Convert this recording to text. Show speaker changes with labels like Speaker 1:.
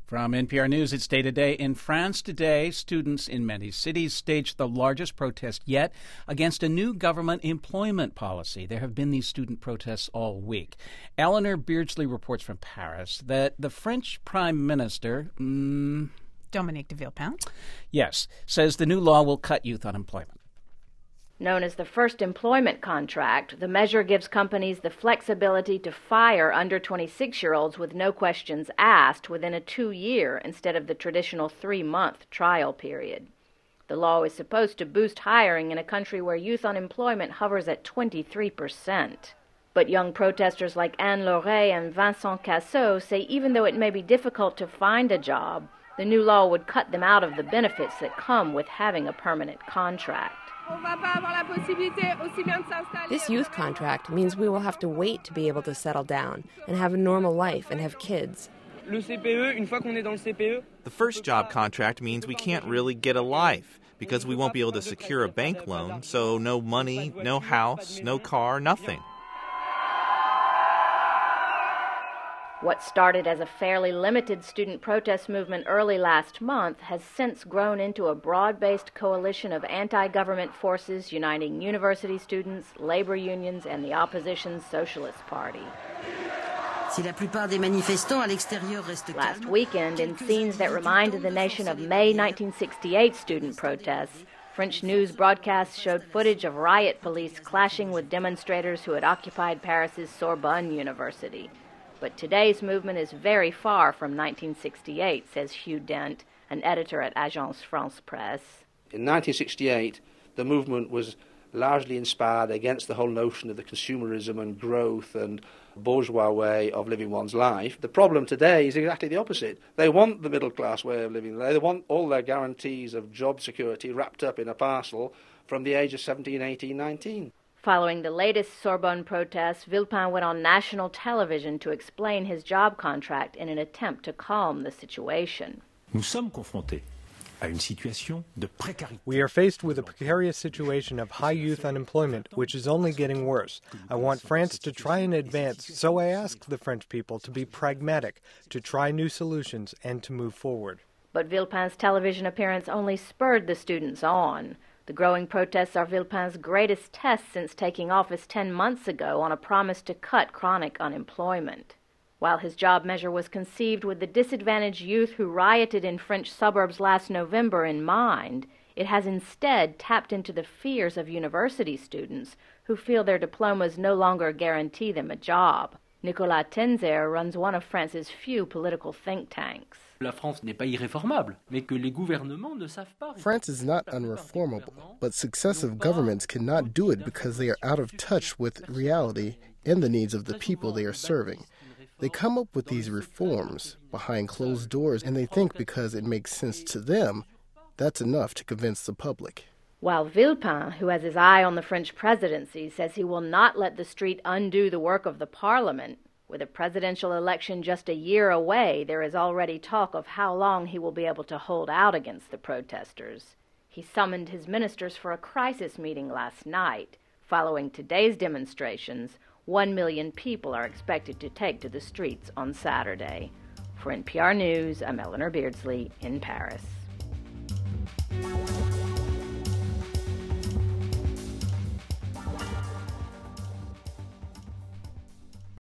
Speaker 1: From NPR News, it's Day to Day. In France today, students in many cities staged the largest protest yet against a new government employment policy. There have been these student protests all week. Eleanor Beardsley reports from Paris that the French Prime Minister,
Speaker 2: Dominique de Villepin,
Speaker 1: yes, says the new law will cut youth unemployment.
Speaker 3: Known as the First Employment Contract, the measure gives companies the flexibility to fire under 26-year-olds with no questions asked within a 2-year instead of the traditional 3-month trial period. The law is supposed to boost hiring in a country where youth unemployment hovers at 23%. But young protesters like Anne Laurey and Vincent Cassot say even though it may be difficult to find a job, the new law would cut them out of the benefits that come with having a permanent contract.
Speaker 4: This youth contract means we will have to wait to be able to settle down and have a normal life and have kids.
Speaker 5: The first job contract means we can't really get a life because we won't be able to secure a bank loan, so no money, no house, no car, nothing.
Speaker 3: What started as a fairly limited student protest movement early last month has since grown into a broad-based coalition of anti-government forces uniting university students, labor unions, and the opposition's Socialist Party. Last weekend, in scenes that reminded the nation of May 1968 student protests, French news broadcasts showed footage of riot police clashing with demonstrators who had occupied Paris's Sorbonne University. But today's movement is very far from 1968, says Hugh Dent, an editor at Agence France-Presse.
Speaker 6: In 1968, the movement was largely inspired against the whole notion of the consumerism and growth and bourgeois way of living one's life. The problem today is exactly the opposite. They want the middle-class way of living. They want all their guarantees of job security wrapped up in a parcel from the age of 17, 18, 19.
Speaker 3: Following the latest Sorbonne protests, Villepin went on national television to explain his job contract in an attempt to calm the situation.
Speaker 7: We are faced with a precarious situation of high youth unemployment, which is only getting worse. I want France to try and advance, so I ask the French people to be pragmatic, to try new solutions, and to move forward.
Speaker 3: But Villepin's television appearance only spurred the students on. The growing protests are Villepin's greatest test since taking office 10 months ago on a promise to cut chronic unemployment. While his job measure was conceived with the disadvantaged youth who rioted in French suburbs last November in mind, it has instead tapped into the fears of university students who feel their diplomas no longer guarantee them a job. Nicolas Tenzer runs one of France's few political think tanks.
Speaker 8: France is not unreformable, but successive governments cannot do it because they are out of touch with reality and the needs of the people they are serving. They come up with these reforms behind closed doors, and they think because it makes sense to them, that's enough to convince the public.
Speaker 3: While Villepin, who has his eye on the French presidency, says he will not let the street undo the work of the parliament, with a presidential election just a year away, there is already talk of how long he will be able to hold out against the protesters. He summoned his ministers for a crisis meeting last night. Following today's demonstrations, 1 million people are expected to take to the streets on Saturday. For NPR News, I'm Eleanor Beardsley in Paris.